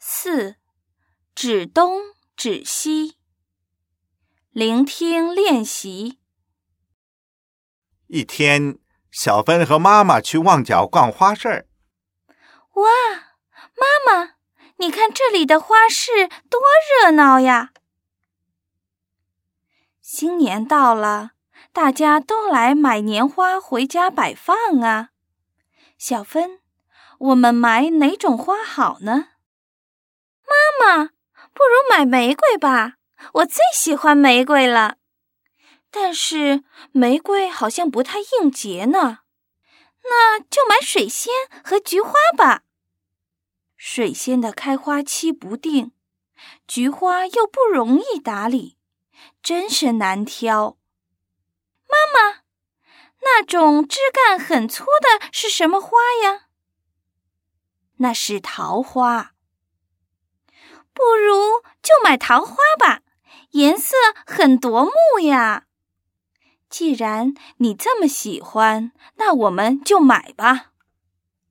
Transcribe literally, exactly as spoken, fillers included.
四、指东指西。聆听练习。 一天，小芬和妈妈去旺角逛花市。 哇，妈妈，你看这里的花市多热闹呀！新年到了，大家都来买年花回家摆放啊。小芬，我们买哪种花好呢？妈妈，不如买玫瑰吧，我最喜欢玫瑰了。但是玫瑰好像不太应节呢，那就买水仙和菊花吧。水仙的开花期不定，菊花又不容易打理，真是难挑。妈妈，那种枝干很粗的是什么花呀？那是桃花。不如就买桃花吧，颜色很夺目呀。既然你这么喜欢，那我们就买吧。